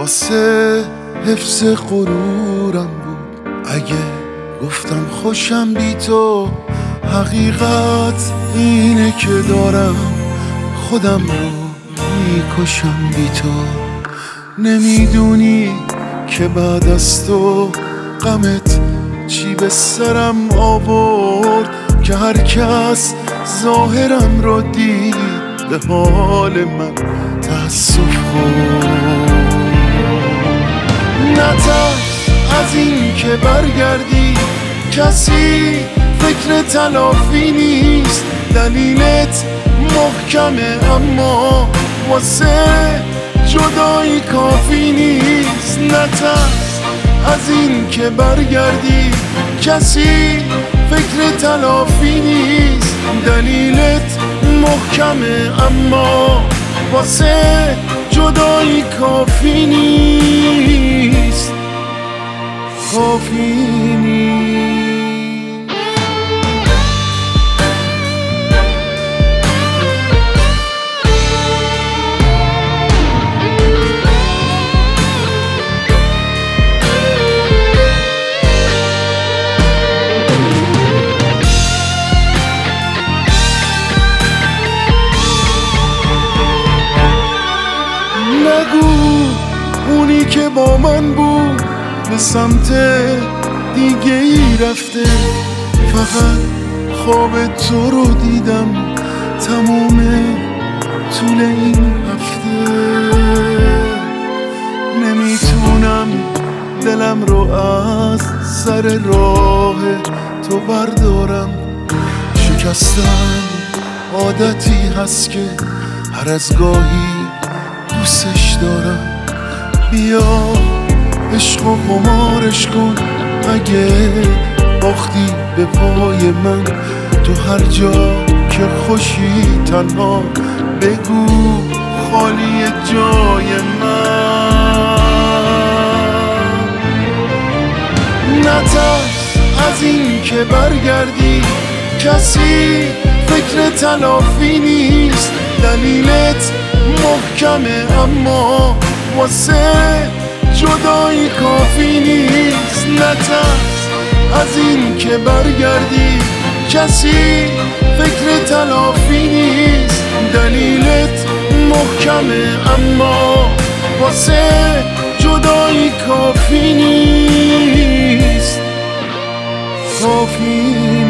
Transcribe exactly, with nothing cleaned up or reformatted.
واسه حفظ غرورم بود اگه گفتم خوشم بی تو. حقیقت اینه که دارم خودم رو میکشم بی تو. نمیدونی که بعد از تو غمت چی به سرم آورد، که هر کس ظاهرم رو دید به حال من تأسف خورد. نترس از این که برگردی، کسی فکر تلافی نیست. دلیلت محکمه اما واسه جدایی کافی نیست. نترس از این که برگردی، کسی فکر تلافی نیست. دلیلت محکمه اما واسه جدایی کافی نیست. کافی نیست. نگو اونی که با من بود به سمت دیگه ای رفته. فقط خواب تو رو دیدم تموم طول این هفته. نمیتونم دلم رو از سر راه تو بردارم. شکستن عادتی هست که هر از گاهی دوستش دارم. بیا عشق و قمارش کن، اگه باختی به پای من. تو هر جا که خوشی تنها بگو خالی جای من. نترس از این که برگردی، کسی فکر تلافی نیست. دلیلت محکمه اما واسه جدایی کافی نیست. نترس از این که برگردی، کسی فکر تلافی نیست. دلیلت محکمه اما واسه جدایی کافی نیست. کافی